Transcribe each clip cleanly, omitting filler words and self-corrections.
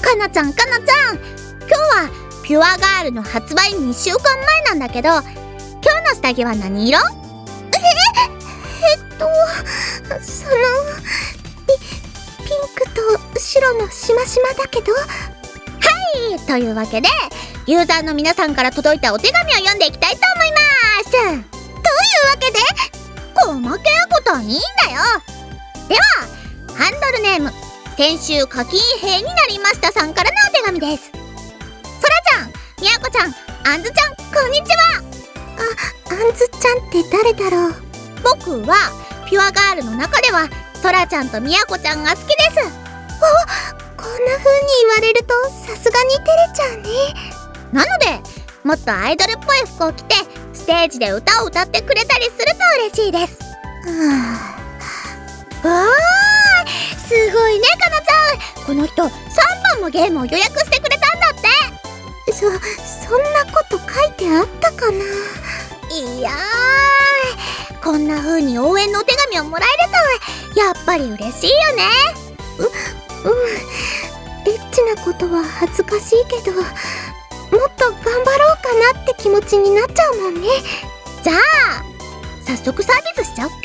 かなちゃん、今日はピュアガールの発売2週間前なんだけど、今日の下着は何色？ ピンクと白のしましまだけど。はい、というわけでユーザーの皆さんから届いたお手紙を読んでいきたいと思います。というわけで細けいことはいいんだよ。ではハンドルネーム、先週課金兵になりましたさんからのお手紙です。そらちゃん、みやこちゃん、あんずちゃん、こんにちは。 あんずちゃんって誰だろう。 僕はピュアガールの中ではそらちゃんとみやこちゃんが好きです。 こんな風に言われるとさすがに照れちゃうね。 なのでもっとアイドルっぽい服を着てステージで歌を歌ってくれたりすると嬉しいです。すごいね、かなちゃん。この人3本もゲームを予約してくれたんだって。 そんなこと書いてあったかな。 いやー、こんな風に応援のお手紙をもらえるとやっぱり嬉しいよね。 エッチなことは恥ずかしいけど、もっと頑張ろうかなって気持ちになっちゃうもんね。 じゃあ早速サービスしちゃおっか。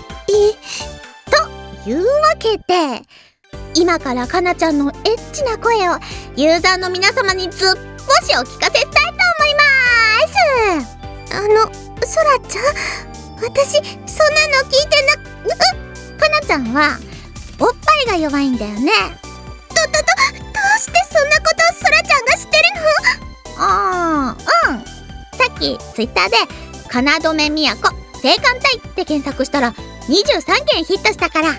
というわけで今からかなちゃんのエッチな声をユーザーの皆様にずっぽしお聞かせしたいと思います。 そらちゃん、私そんなの聞いてかなちゃんはおっぱいが弱いんだよね。 どうしてそんなことそらちゃんが知ってるの？ さっきツイッターでかなどめみやこ性感帯って検索したら23件ヒットしたから。 23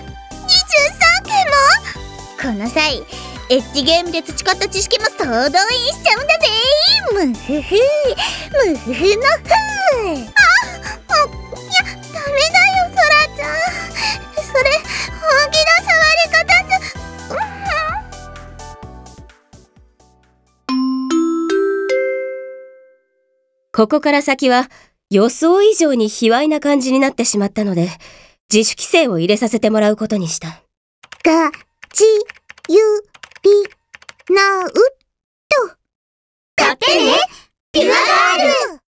件も？ この際エッジゲームで培った知識も総動員しちゃうんだぜ。ムフフムフフのフー。 ダメだよそらちゃん、それ本気の触り方じゃ。 ここから先は予想以上に卑猥な感じになってしまったので、自主規制を入れさせてもらうことにした。 がちゆりなうと。 買ってね、ピュアガール。